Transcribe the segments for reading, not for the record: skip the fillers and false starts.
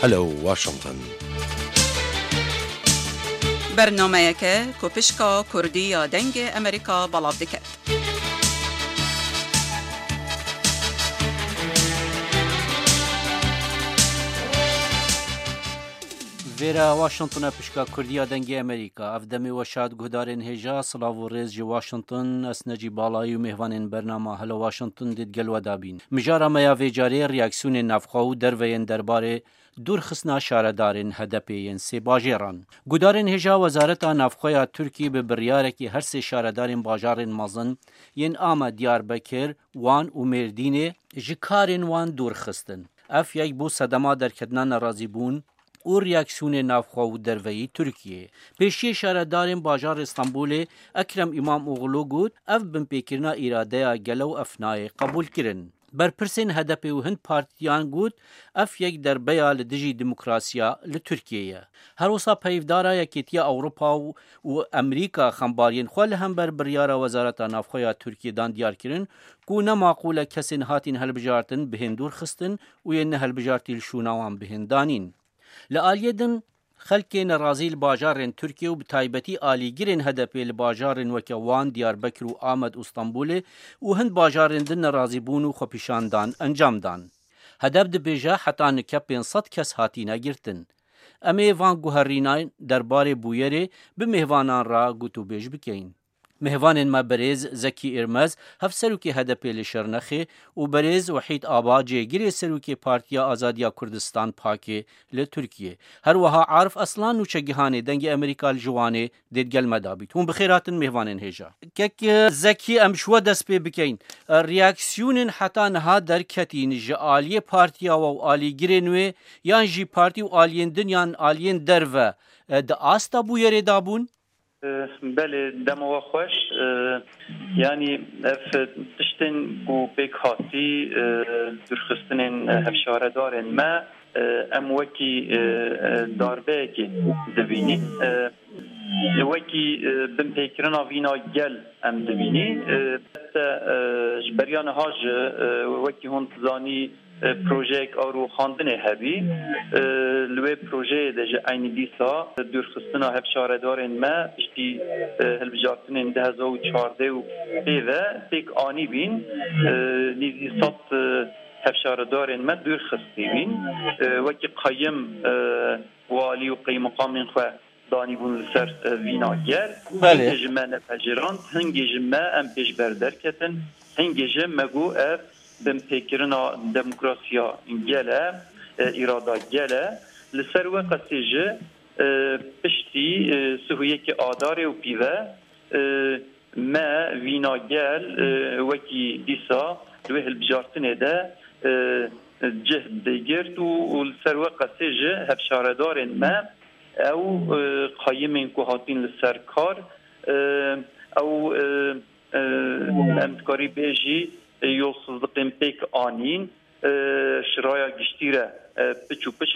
هلو واشنطن. برنامه که کوپشکا کردی یا دنگ امریکا بلاف دکت. ویرا واشنطن پشکا کردیا دنگ امریکا افدمی و شاد گهدارن هجا صلاف و ریز جو واشنطن اسنجی بالای و مهوانین برنامه هلو واشنطن دید گلو دابین مجارا میا ویجاری ریاکسیون نفخو دروین درباره دور خصنا شاردارن هدپین سی باجران گهدارن هجا وزارت نفخویا ترکی به بریارکی هر سی شاردارن باجارن مزن ین آما دیاربکر وان و مردین جکارن وان دور خستن اف یک بو صدما در کدنا نرازی بون او ریاکسیون نافخو دروی ترکیه پیشی شاردارن باجار استانبول اکرم امام اوغلو گود اف بن پیکرنا اراده گلو افنای قبول کرن برپرسین هدف و هند پارتیان گود اف یک دربیا لدجی دموکراسیا لترکیه هر وصا پیفدارا یکیتیا اوروپا و امریکا خمبارین خوال هم بر بریارا وزارت نافخویا ترکیه دان دیار کرن کو نماقوله کسین هاتین هلبجارتن بهندور خستن و ین هلبجارتی لشوناوان بهندانین لآلیدن خلک نرازیل باجارن ترکیه و بتایبتی آلیگرین هدپی لباجارن وکوان دیاربکر و آمد استانبول و هند باجارن دن نرازی بون و خپیشاندان انجام دان. هدف ده بیجا حتی نکپین 100 کس هاتی نگرتن. امی وان گوهرینای دربار بویره به مهوانان را گوتو بیج بکین. مهوانن ما برز زکی ارمز هف سروکی هدپی لشرنخه و برز وحید آبا جیگری سروکی پارتیا آزادیا کردستان پاکی لترکیه هر وها عارف اصلا نوچه گهانه دنگ امریکا الجوانه دید گل مدابیت هم بخیراتن مهوانن هجا که زکی امشوا دست پی بکین ریاکسیونن حتا نها در کتین جا آلی پارتیا و آلی گرنوه یان جی پارتی و آلین دن یان آلین درو ده آستا بویره دابون بله دمو خوش یعنی تشتن و بیک هاتی درخستن هفشاره دارن ما ام وکی داربه که دبینی وکی بم پیکرنا وینا گل ام دبینی جبریان هاج وکی هون تزانی پروژه آرو خواندن هبی لوی پروژه دژ عینی دیسا درخستنا هفشاره دارن ما پشتی هلبجارتن 2014 و پیوه تک آنی بین نیزی صد هفشاره دارن ما درخستی بین وکی قیم والی و قیم مقام خواه دانی بون لسر ویناگر هنگی جمع نپجران هنگی جمع ام پیش بردر کتن هنگی جمع مگو اف بم پیکرنا دموکراسیا گله اراده گله لسر وقتی جه پشتی سهویه که آداره و پیوه ما ویناگل وکی دیسا دوی هلبجارتنه ده جه دیگرد و لسر وقتی جه هفشاره دارن ما او قایم این که هاتین لسر کار او امتکاری بیجی یولسuzluğun pek anin şuraya giştire piç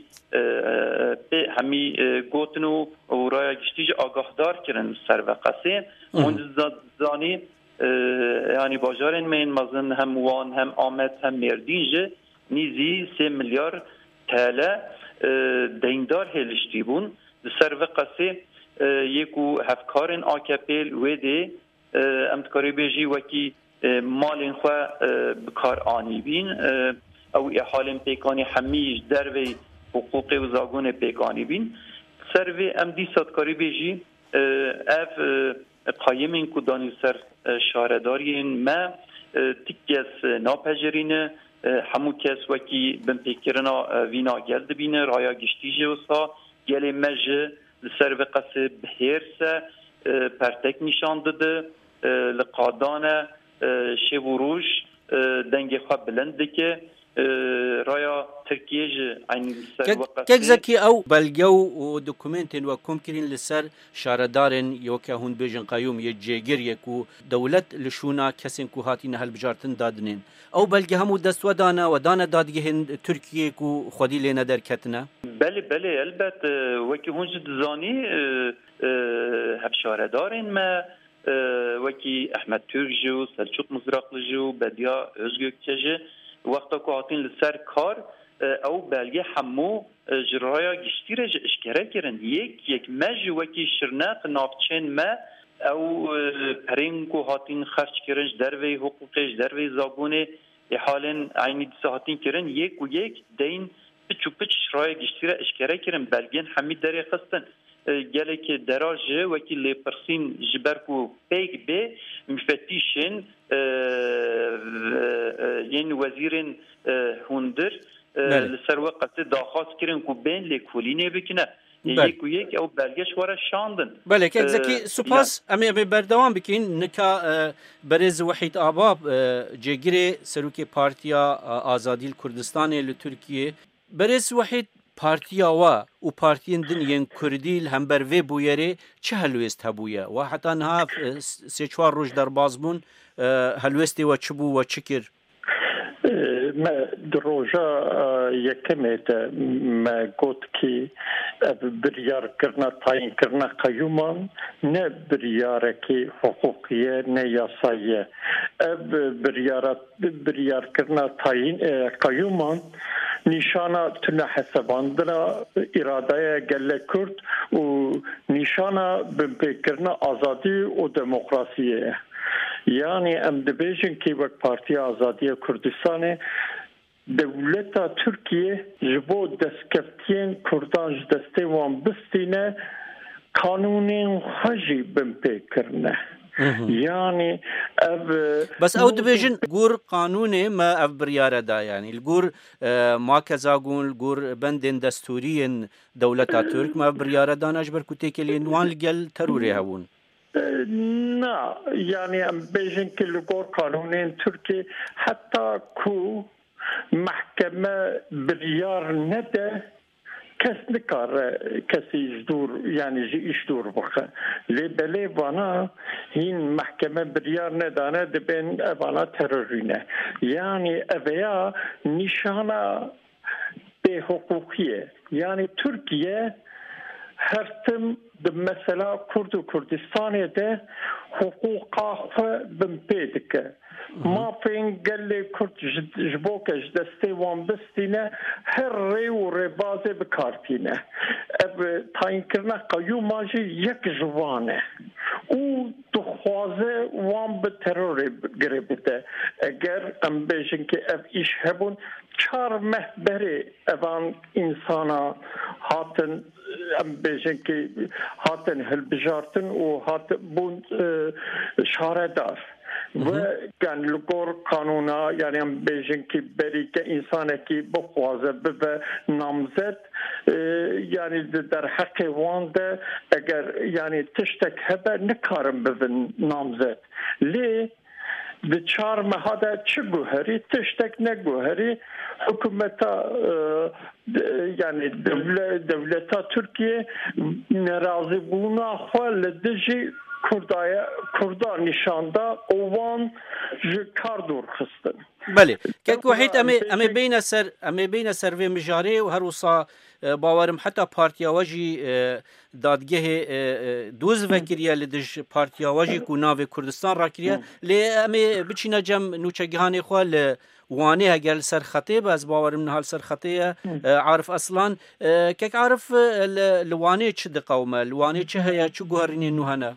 hemi gotnu oraya giştici agahdar kirin servaqasi onzani yani bajarın men mazın hem wan hem Ahmet hem Merdince nizi 3 milyar TL deyndar helişti bun servaqasi yeku hafkarın AKP ve de emtkari beji veki مالین خو بکار آنی بین او احالم پیکانی همیش دروی حقوق و زاگون پیکانی بین سروی ام دی صدکاری بیجی اف قایمین کدانی سر شاردارین ما تکیس ناپجرین همو کس وکی بن پیکرنا وینا گلد بین رایا گشتیجه وسا گلی مجه سر وقت بهیرسه پرتک نشان داده لقادانه شبوروش دنگ خواب بلند که رایا ترکیه عین سر وقت که زکی او بلگو و دکومنتین و کمکرین لسر شاردارن یوکه هون بیجن قیوم یه جیگر یکو دولت لشونا کسین کو هاتین هلبجارتن دادنین او بلگه همو دستو دانا و دانا دادگه هن ترکیه کو خودی لینا در کتنا بله البت وکی هون زانی هفشاردارن ما وکی احمد ترک جو سلچوق مزرقلی جو بدیا özgök چجه وقتا که هاتین لسر کار او بلگه همو جرایا گشتی رج اشکره کرن یک مج وکی شرناق نافچین ما او پرینکو هاتین خرچ کرنج دروی حقوقش دروی زاگونه حالن عینی ساعتین کرن یک و یک دین بچو بچ شرای گشتی را اشکره کرن بلگین حمید دری خستن گله که دراج وکی لپرسین جبرکو پیگ به مفتیشن یعنی وزیرن هندر لسر وقت داخواست کرن کو بین لکولینه بکنه یک و یک او بلگش واره شاندن بله که زکی سپاس امی بردوام بکین نکا برز وحید آباب جگری سروک پارتیا آزادی کردستان لترکیه برز وحید پارتیا و پارتین دنیان کردی هم بر وی بویره چه هلوست هبویه و حتی نها سه چوار روز در بازبون هلوستی و چبو و چکر ما دروجا یکمیت ما گفت که بریار کرنا تعیین کرنا قیومان نه بریاره که حقوقیه نه یاساییه بریار کرنا تعیین قیومان نشانه تنه حساباندنا اراده گله کرد و نشانه بمپکرنا آزادی و دموکراسیه یعنی ام دبیجن که وقت پارتی آزادی کردستان دولت ترکیه جبو دستکفتین کردان دسته وان بستینه قانون خجی بمپکرنه يعني بس او دبيجن قور قانوني ما اف بريارة دا يعني القور ما كزاقون القور بندن دستوريا دولة ترك ما بريارة دا نجبر كتيك اللي نوان لقل تروري هون نا يعني ام بيجن كل قور قانونين تركي حتى كو محكمة بريار ندى کس نکار کسی دور یعنی ایش دور بخه لیبلی وانا این محکمه بریار ندانه دبین وانا ترورینه یعنی اویا نشانه به حقوقیه یعنی ترکیه هرتم مثلا کرد و کردستان ده حقوقا خو بمپیدکه ما فين قال لي كنت جبوكش دستي وان بستينا هري وربازي بكارتينا تاين كرنا قيوم ماجي يك جوانه و دخوازه وان بتروري قريبته اگر ام بيجن كي اف ايش هبون چار مهبري اوان انسانا هاتن ام بيجن كي هاتن هلبجارتن و هاتن بون شاردار و كان لقور قانونا يعني هم بيجن كي بريكة إنسانة كي بخوازة ببا نامزد يعني در حق وان ده اگر يعني تشتك هبا نكارم ببا نامزد ليه ده چار مهادا چه گوهری تشتك نگوهری حکومتا يعني دولتا تركيا نرازي بونا خواه لدجي کردان نشانده اوان جکار دور خستن بله که وحید امی بین سر و مجاری و هر وصا باورم حتی پارتیا واجی دادگه دوز وکریه لدج پارتیا واجی کو ناو کردستان را کریه لی امی بچینا جم نوچگهانی خواه وانه اگر سر خطیب از باورم نهال سر خطیه عارف اصلا که عارف لوانه چه دقومه لوانه چه هیا چه گوهرینی نوهنه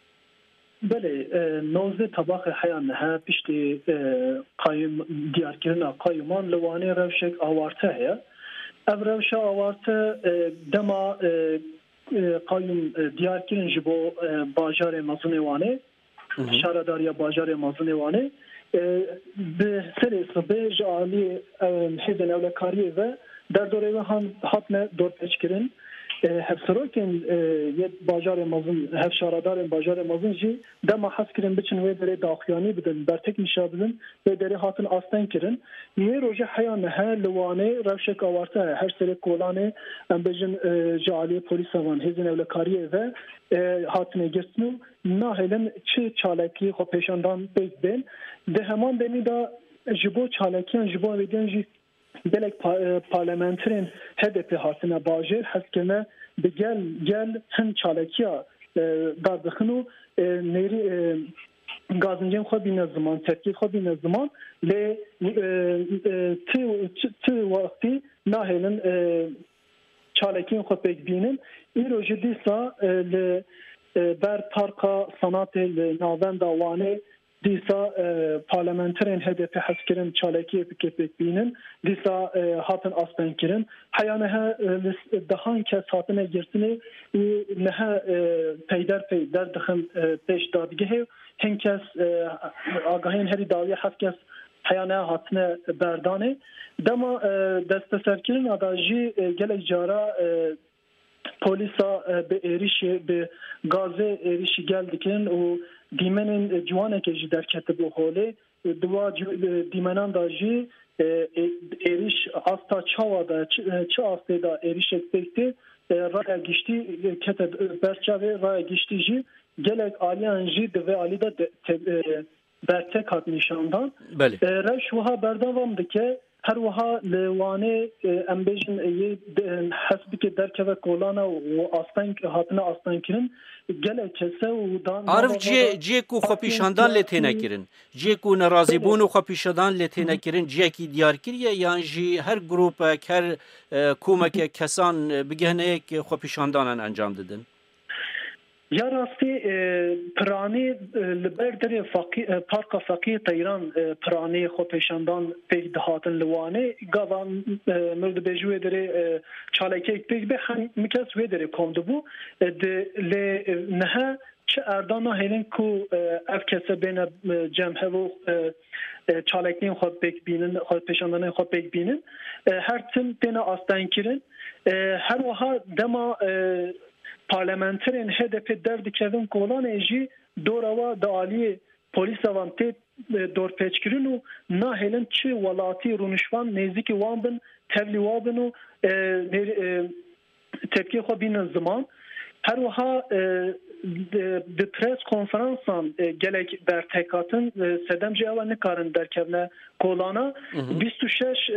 بله نوزه طباق حیانها پشتی قایم دیار کردن قایمان لوانه روشک آوارته هیا او روش آوارته دما قایم دیار کردن جبو باجار مزنوانه شارداریا باجار مزنوانه به سر صبح جالی حزب اولکاری و در دوره و هم حتما دور پیش کردن هفسروکن یه باجار مازن هف شاردار باجار مازن جی دما حس کردن بچن و دره داخیانی بدن برتک مشابهن و دره هاتن آستن کردن یه روزه حیان ها لوانه روشک آورته هر سری کولانه ام بجن جالی پلیس وان هزین اولکاریه و هاتن گرتنو ناهلن چه چالکی خو پیشاندان بین ده همان دمی دا جبو چالکیان جبو ویدن جی بلک پارلمانترین HDP هاتنه باجر هست که نه بگل هن چالکیا دادخنو نیری گازنجین خو بین زمان ترکیب خو بین زمان ل تو وقتی نهلن چالکین خو پک بینن این روز دیسا ل بر پارکا صنعت ناوند وانه دیسا پارلمانترین هدف حسکرین چالکی پک بینن دیسا هاتن آسپن کرن حیانه دهان کس هاتن گرسنه نه پیدر دخم پیش دادگه هنکس آگاهین هری داوی هفت کس حیانه هاتن بردانه دما دست سرکرین آداجی گلک جارا پولیسا به ایریشی به گازه ایریشی گل دکن و دیمنین جوانه که جی در کتب و حوله دوا دیمنان دا جی ایریش آستا چاوا دا چه آسته دا ایریش اکتکتی رای گشتی کتب برچاوه رای گشتی جی گلک آلیان جی دوه آلی دا برتک هات نشاندان رش وها بردوام دکه هر وها لوانه امبیجن حسب که درکه کولانا و هاتنا آستان کرن گله کسه و دان عارف جی کو خپیشاندان لتینه کرن جی کو ناراضی بون و خپیشاندان لتینه کرن جی کی دیار کریه یان جی هر گروپ هر کومک کسان بگهنه یک خپیشاندان انجام دادن یا راستی پرانی لبردر پارک فقیه تیران پرانی خو پیشاندان پیک دهاتن لوانه گاوان مرد بجوه داره چالکه پیک به هم مکس وی داره کمده بو نه چه اردانا هلین کو اف کسه بین جمعه و چالکین خود پیک بینن خود پیشاندان خود پیک بینن هر تیم دینا آستان کرن هر وها دما پارلمانترین هدف درد کردن کولان ایجی دوروا دالی پلیس وان تی دور پیچکرین و نه هلن چه ولاتی رونشوان نزدیک وان بن تبلی وابن و تبکی خو بین زمان هر وها به پرس کنفرانسان گلک بر تکاتن سدم جوا نکارن درکونه کولانا 26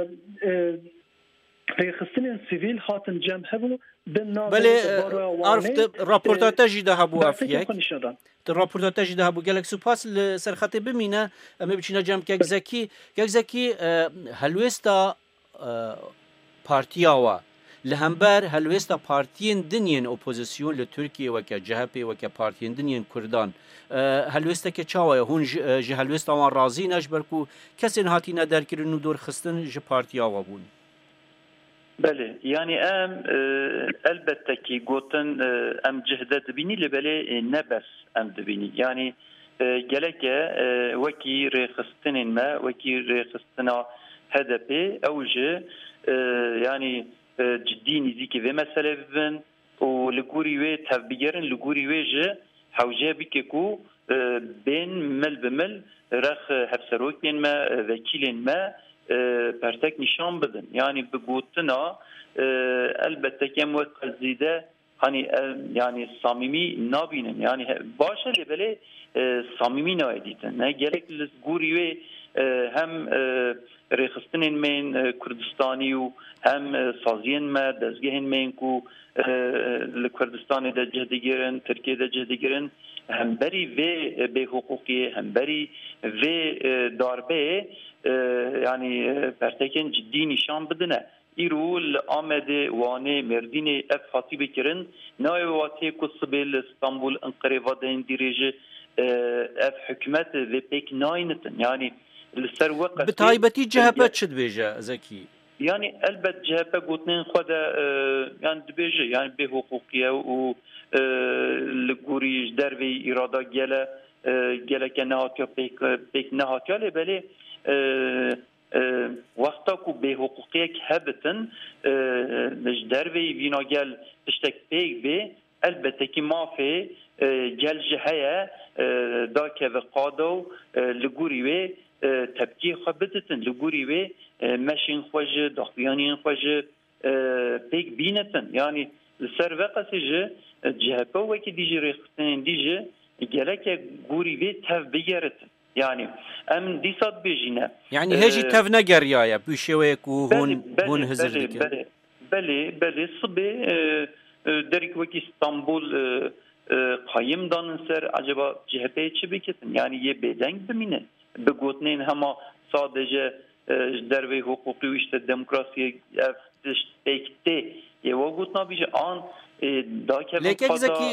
ریخستین سیویل هاتن جمع بو بله عرفت راپورتاجی ده هبو افیک راپورتاجی ده هبو گلک سپاس لسرخط بمینه اما بچینه جمع که زکی هلوستا پارتیاوا لهمبر هلوستا پارتین دنین اپوزیسیون لترکیه وکه جهپی وکه پارتین دنین کردان هلوستا که چاوه هون جه هلوستا وان رازی نش برکو کسی نهاتی ندر کرنو دور خستن جه پارتیاوا بون بله يعني البته كي قوتن جهده دبيني لبلي نبس دبيني يعني جلك وكي رخصتن ما وكي رخصتنا هدفي اوجه يعني جديني زيكي في مسألة بن ولقوري وي تفبيرن لقوري ويجه حوجه بكيكو بين مل بمل رخ هفسروك بين ما وكيلين ما پرتک نشان بدن یعنی بگوتنا البته که متزیده yani samimi nabinin yani başa lebele samimi naiditen ne gerek lizguri ve hem rexistinin men Kurdistani hem saziyen me dezgehen men ku Kurdistan'da da cehdigirin Türkiye'de cehdigirin hem beri ve be hukuki hem beri ve darbe yani pertekin ciddi nişan bedine İrul Ahmedi Vani Merdini ev hatibi kirin naev vati kusbil İstanbul Ankara vadin diriji ev hükümet ve pek nainitin yani لسر وقت بتايبتي جهبت شد بيجا زكي يعني البت جهبه قوتنين خدا يعني دبيجي يعني به حقوقيه و لغوري دروي اراده گله كنهاتيا بيك نهاتيا لبلي وقتا کو به حقوقيه هبتن دروي وينا گل تشتك بيك بي البته كي مافي گل جهيه دا كوقادو لغوري وي تبکی خبتتن لگوری و مشین خوجه دختیانین خوجه پیک بینتن یعنی لسر وقتی جه جهپا وکی دیجی ریختن دیجه گلک گوری و تف بگرتن yani em disat bejine yani heci tev negeriya büşewek u hon hezirlik beli sıbe derik veki İstanbul قایم دانن سر acaba CHP'ye çi bikitin yani ye bedeng bimine bigotneyn hema sadece derve hukuki işte demokrasiye ekte ye vagotna bije an لکه زکی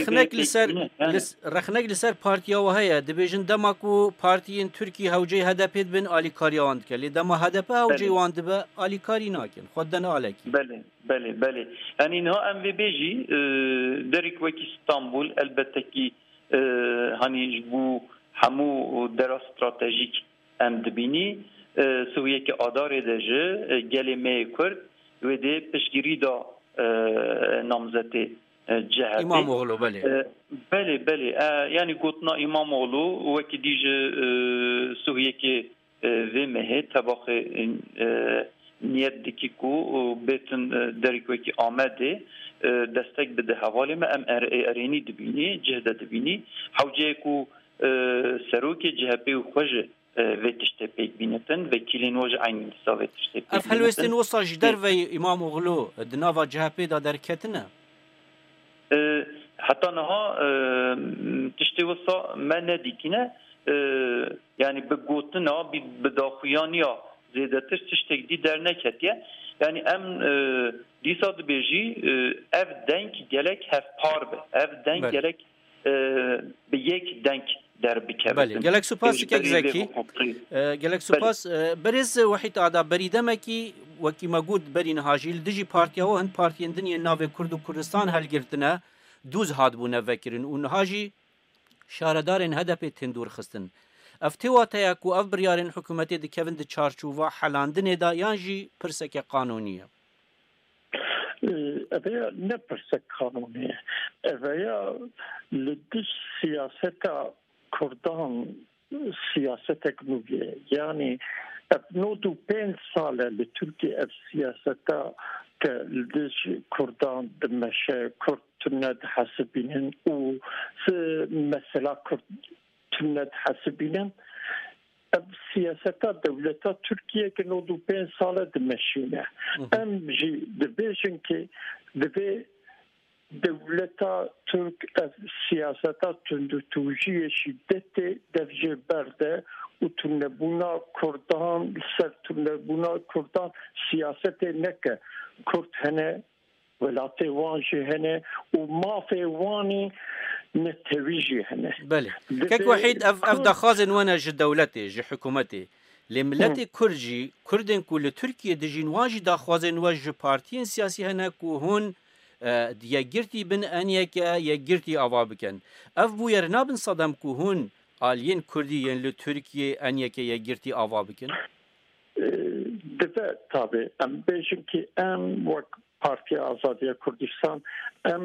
رخنک لسر پارتیا و هیا دبیجن دماکو پارتیین ترکی هوجی هدپید بن آلیکاری واند کلی دما هدپ هوجی واند به آلیکاری ناکن خودن آلکی بله yani ne ام وی بیجی derik وکی İstanbul elbette ki hani bu hamu dera stratejik em dibini Suriye ki adar edici gelime Kürt ve de peşgiri da namzeti CHP İmamoğlu bale yani gotna İmamoğlu ve ki dije Suriye ki ve mehe tabakı niyetteki ku betin derik ve ki Ahmedi destek bide havale me em ereni dibini cehde dibini havce ku seruki CHP u khoje ve tişte pek binetin vekilin hoca aynı savet tişte pek اف هلوستین وصا جدر و İmamoğlu دناوا CHP da derketine hatta naha tişte vasa mene dikine yani begotna bir bedaxuyaniya zedetir tişte di dernek hetiye yani em disa dibêjî ev denk gelek hev par be ev denk gelek bi yek denk بله گلک سپاس که زکی گلک سپاس برز وحید آدا بریدمکی وکی مگود برین هاجیل دجی پارتیا و هن پارتیین دنیا ناو کرد و کردستان هل گرتنه دوز هاد بونه وکرین اون هاجی شاردارن هدف تندور خستن افتوات یاکو اف بریارن حکومتی د کوین د چارچوبا حلاندن دا یانجی پرسک قانونیه اویا نه پرسک قانونیه اویا لدش سیاستا کردان سیاست اکنویه یعنی ابنودو 5 ساله لترکیه اف سیاستا که لدش کردان دمشه کرد تند حسبینن و مثلا کرد تند حسبینن اف سیاستا دولتا ترکیه که نودو 5 ساله دمشینه ام جی دبیشن که دبی دولتا ترک سیاستا تندوتوجی شدت درجه برده و تنبونا کردان سر تنبونا کردان سیاست نکه کرد هنه ولات وانجی هنه و مافی وانی نتویجی هنه بله كك وحيد اف دخازن وانا ج دولتي ج حكومتي لملت كرجي كردن كل تركيا دجين واجي دخازن وج بارتين سياسي هنا كو هون يگرتي بن انيك يگرتي اوا بكن اف بو يرنابن صدم كو هون آلين كردي ين لتركيا انيك يگرتي اوا بكن دفع tabi ام بيجن كي ام وك Parti Azadiye Kurdistan em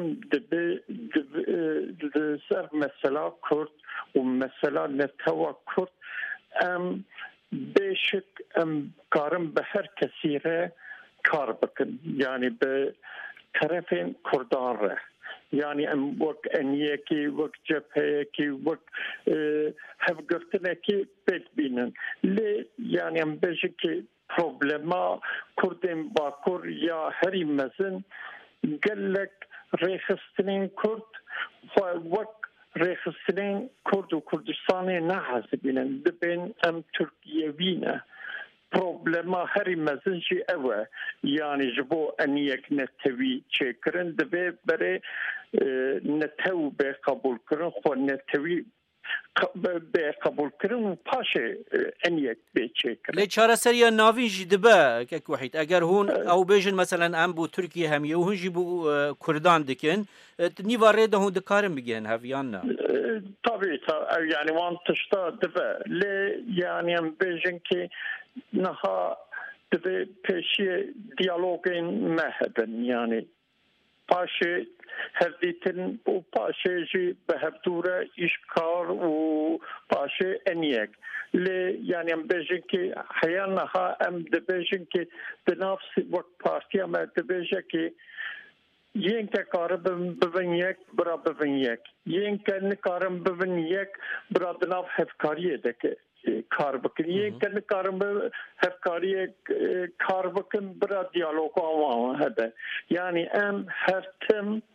de ser mesela Kürt و mesela neteva Kürt em beşik em karım be her kesire kar bakın yani be tarafın Kurdan re yani em vak eniyeki vak cepheyeki vak hevgirtineki pek binin le yani em beşik ki problema Kurdin Bakur ya heri mezin gelek rexistinin Kurd vak rexistinin Kurd و Kurdistan'ı ne hasibinin dibin em Türkiye'vine problema heri mezin ji eve yani jibo eniyek netevi çekirin dibe bere netev be kabul kirin xo netevi به قبول کردن و پاشه انیک به چه کرد. لی چاره سریا ناوی جدبه که وحید اگر هون او بیشن مثلا ام بو ترکیه همیه و هون جی بو کردان دکن نیواره ده هون دکارم بگن هفیان نه. طبعا yani وان تشتا دبه لی yani ام بیشن که نها دبه پیشی دیالوگین مهدن yani پاشه her ditin bu paşeji behevdure işkar u paşe eniyek le yani em bejin ki hayana ha em de bejin ki de nafsi vak partiya me de beje ki yenke karım bevinyek bra bevinyek yenke ne karım bevinyek bra de naf hevkariye de ki kar bakın yenke karım hevkariye kar bakın bra diyalog avan hede yani em her tim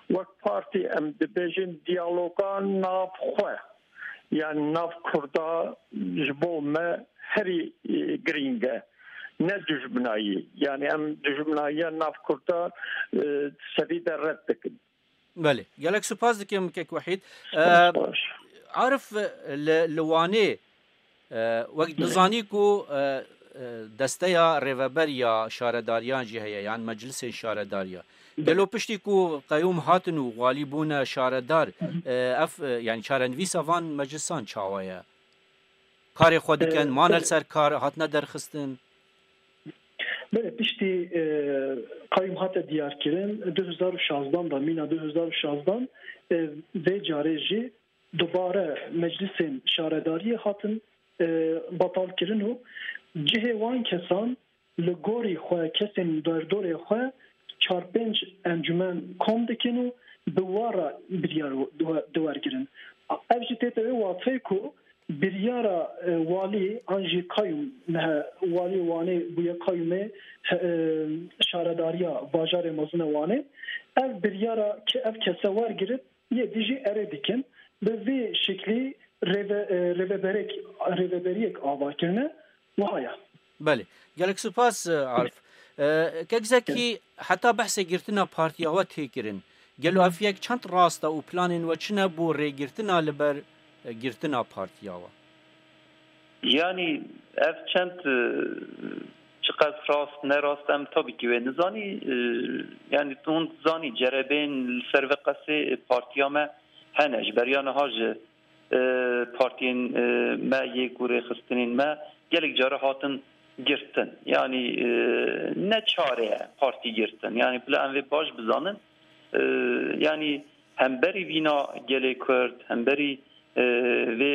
وەک پارتی ئەم دەبێژن دیالۆگان ناوخۆ یان ناو کووردا ji bo me herî giring e ne dijminayî yani em dijminayiya nav Kurda sevî de red dikin. بله gelek spas dikim kek wehîd Arif li Wanê wek dizanî ku desteya rêveberiya şaredariyan jî heye yan meclisê şaredariya gelo piştî ku qeyûm hatin û walî bûne şaredar ev yani çarenivîsa van meclisan çawa ye karê xwe dikin manel ser kar hatine derxistin Bele piştî kayyum hate diyarkirin 2016 da mîna 2016 vê carê jî dubare meclisên şaredariyê hatin batalkirin û cihê wan kesan li gorî xwe kesên derdorê xwe 4-5 encûmen kom dikin û bi wara biryar diwergirin. Ev jî tê wê watê ku biryara walî an jî kayyum walî Wanê bûye kayyumê şaredariya bajarê mezin Wanê ev biryara ki ev kese wergirit yê dijî erê dikin bi vê şeklî rêveberiyek avakirine wahaya. Belê gelek spas Arif kek zekî heta behsê girtina partiya we têkirin gelo ev yek çend rast e û planên we çi ne bû rêgirtina li ber girtina partiya we yani ev çend çiqas rast ne rast em tabii ki ve nizanî yani ton zanî cerebên li ser ve qesê partiya me hene ji beriya niha ji partiyên me yê ku rêxistinên me gelek care hatin girtin yani ne çare ye partî girtin yani bila em vê baş bizanin yani hemberî vîna gelê Kurd hemberî vê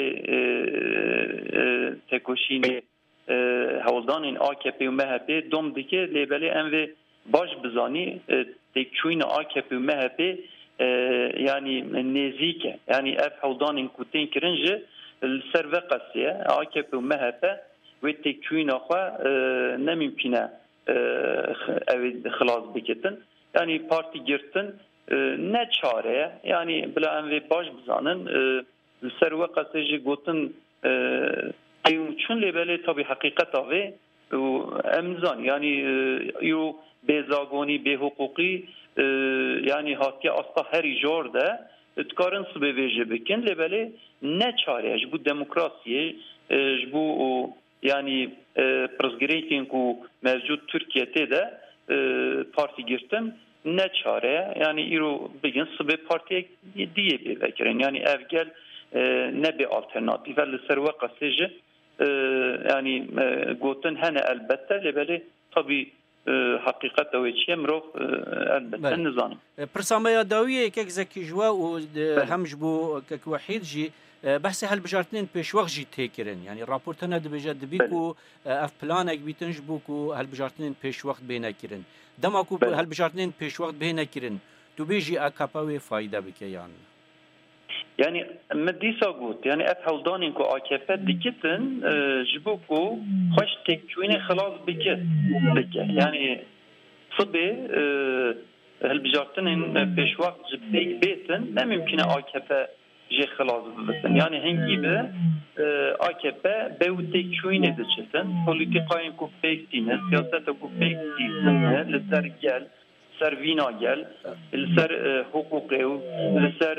tekoşînê hewldanên AKP û MHP dom dike lêbelê em vê baş bizanî têkçûyîna AKP û MHP yani nêzik e yani ev hewldanên ku tên kirin ji li ser ve qesê ye AKP û MHP wê têkçûyîna xwe nemîmkîne ew xilas bikitin yani partî girtin ne çare ye yani bila em vê baş bizanin li ser we qesê jî gotin çün lêbelê tabii heqîqeta vê û em nizan yani yo bêzagonî bêhuquqî yani hatiye asta herî jor de dikarin sibê vê jî bikin lêbelê ne çare ye ji bo demokrasiyê ji bo yani pirzgirêkên ku mevcut Türkiye'de de partî girtin ne çare ye yani îro bigin sibê partiyek diye bê vekirin yani ev gel ne bir alternatif li ser we qesê jî yani gotin hene elbette lêbelê tabii حقیقت او چی مرو البته نزانم پرسامیا داویه کک زکی جوا و همج بو کک وحید جی بحث هل بجارتنین پیشوق جی تکرین یعنی راپورتنا دبجد بیکو اف پلانک بیتنج بوکو هل بجارتنین پیشوق بینه کرین دماکو هل بجارتنین پیشوق بینه کرین تو بیجی اکاپاوی فایده بکه yani medisa gut yani ev hewldanên ku AKP dikitin ji bo ku xweş têkçûyînê xilas bike yani sibê hilbijartinên pêşwaq ji pêk bêtin nemimkîne AKP jê xilas bibitin yani hingî bi AKP bew têkçûyînê diçitin polîtîkayên ku pêk tîne siyaseta ku pêk tîne li ser gel ser vîna gel li ser hukukê û li ser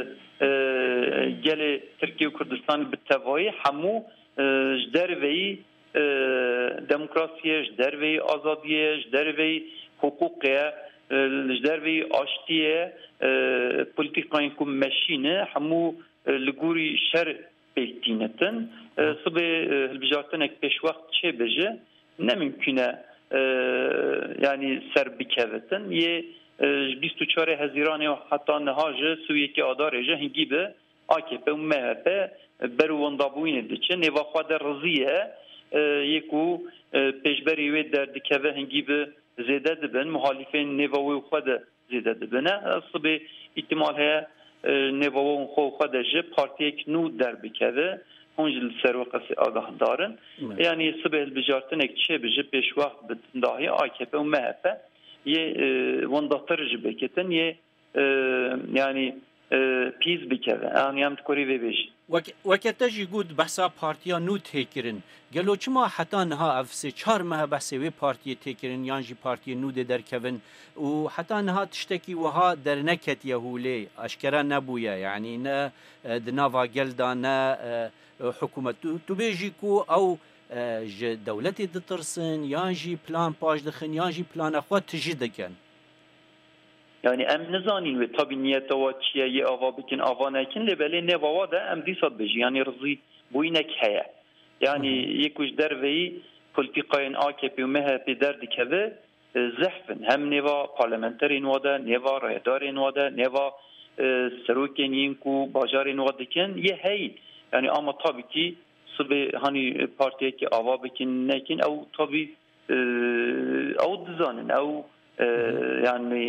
gelê Tirkiye û Kurdistanê bi tevayî hemû ji derveyî demokrasiyê ji derveyî azadiyê ji derveyî hukukê ji derveyî aştiyê polîtîkayên ku meşîne hemû li gorî şer pêktînetin sibê hilbijartinek pêşwext çêbêje nemimkîne yani ser bikevitin yê 24 Haziranê heta niha ji Sûyekê adarê ji hingî bi AKP û MHP berwendabûyînê diçin nêva xwe de rizî ye yê ku pêşberî wê derdikeve hingî bi zêde dibin muhalîfên nêva wê xwe de zêde dibine sibê îhtimal heye nêva xwe de ji partiyek nû derbikeve hûn ji li ser we qesê agahdar in yani sibê hilbijartinek çêbije pêşwext bi dahî AKP û MHP yê wendatir ji bikitin yê يعني پیز بکره آن هم تکوری وی بیش وقتی جی گود بحثا پارتیا نو تکرین گلو چما حتی نها افسه 4 ماه بحثه وی پارتی تکرین یانجی پارتی نو در کون و حتی نها تشتکی وها در نکت یهولی اشکرا نبویا یعنی نه دناوا گلدا نه حکومت تو بیجی کو او دولتی دترسن یانجی پلان پاش دخن یانجی پلان خود تجی دکن يعني ام نزانين وطبي نيتوا تشيا يي اوا بكن اوا نكن لبلي نواوا ده ام دي صد بيجي يعني رزي بوينك هيا يعني يكوش دروي بوليتيقاين AKP ومها بدرد كذا زحفن هم نوا بارلمانترين ودا نوا رهدارين ودا نوا سروكين ينكو باجارين ودكن يهي يعني اما طبي كي صبي هاني بارتي كي اوا بكن نكن او طبي او دزانن او يعني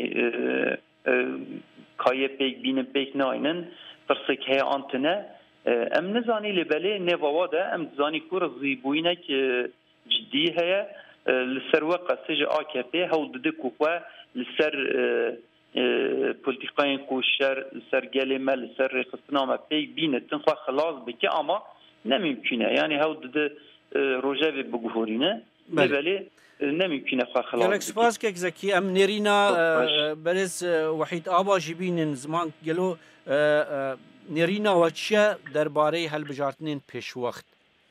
كاي بيك بين بيك ناينن فرسك هي انتنا ام نزاني لبلي نيفاوا ده ام زاني كور زيبوينك جدي هي السروقه سج AKP هو ددكو لسر بوليتيقاين كوشر لسر جلمه لسر خصنامه بيك بين تنخوا خلاص بك اما نممكنه يعني هو دد روجاوي بجهورينه لبلي نممكن خلاص قالك سپاس که زکی ام نرینا برز وحید آبا جبین زمان گلو نرینا وچه درباره هل بجارتنین پیش وقت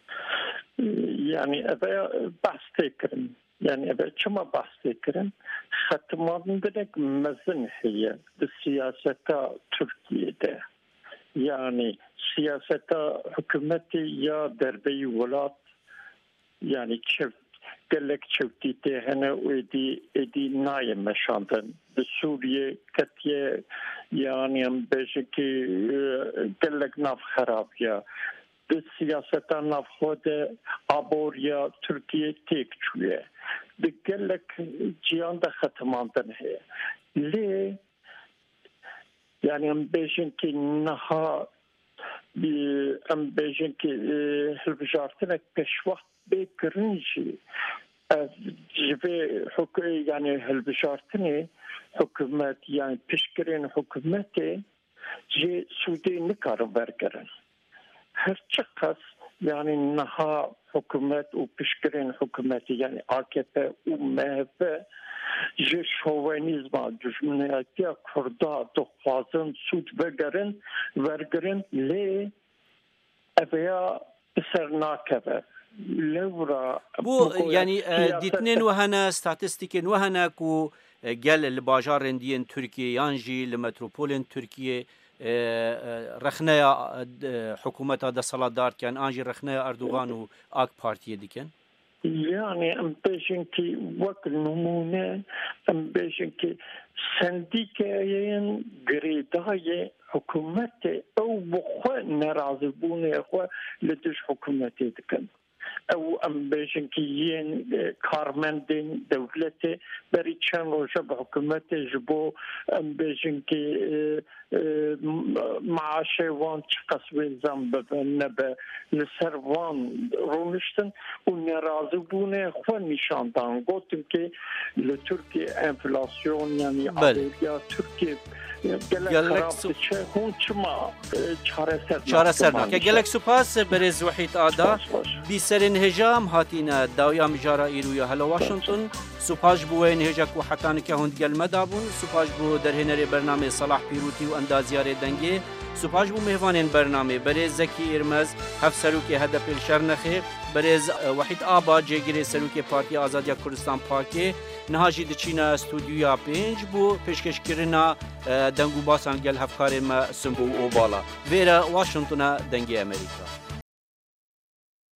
يعني أبا بحث تكرم يعني أبا شما بحث تكرم ختمان درك مزن هي السياسة تركيا ده يعني سياسة حكومتي يا دربي ولات يعني شفت قالك شوتي تهنا ودي نايم مشانتن بسوريا كتير يعني ام بيجكي قالك ناف خرابيا بالسياسة ناف خود عبوريا تركيا تيك شوية قالك جيان ده ختماندن هي ليه يعني ام بيجكي نها ام بيجكي هالبجارتنا كشوخت بكرنجي جبه يعني هالبشارتني حكومات يعني بشكرين حكوماتي جي سودي نكار بركرن هرشقص يعني نها حكومات وبشكرين حكوماتي يعني AKP ومهب جي شوفينيزم دشمنياتي كردا دخوازن سود برگرن لي ابيا سرناكبه بو يعني ديتنين وهنا ستاتستيكين وهنا كو قال الباجار ديان تركيا يانجي لمتروبولين تركيا رخنايا حكومة دا صلادار كان انجي رخنايا اردوغان و اك بارتي دي كان يعني ام بيجنكي وقت نمونه ام بيجنكي سنديكاين غريداي حكومتي او بخوا نرازبوني اخوا لدش حكومتي دكن او ام بيجنكيين كارمندين دولتي بري تشان روجا بحكومتي جبو ام بيجنكي معاشي وان تقسوي زنب نبا لسر وان رونشتن ونرازبونه خوا نشاندان قلتم كي لتركيا انفلاسيون يعني عالية تركيا قالك قالك سپاس برز وحید آدا بی سرین هجام هاتینا داویا مجارا ایرویا هلا واشنطن سپاس بو انهجا کو حتان که هند گل مدابون سپاس بو در هنر برنامه صلاح پیروتی و اندازیار دنگی سپاس بو مهوانین برنامه برز زکی ارمز هفت سروکی هدف شرنخه برز وحید آبا جگیری سروکی پارتی آزادیا کردستان پاکی نهاجی دچینا استودیویا 5 بو پیشکش کرنا دنگو باسان گل هفکار ما سمبو او بالا ویرا واشنطن دنگی امریکا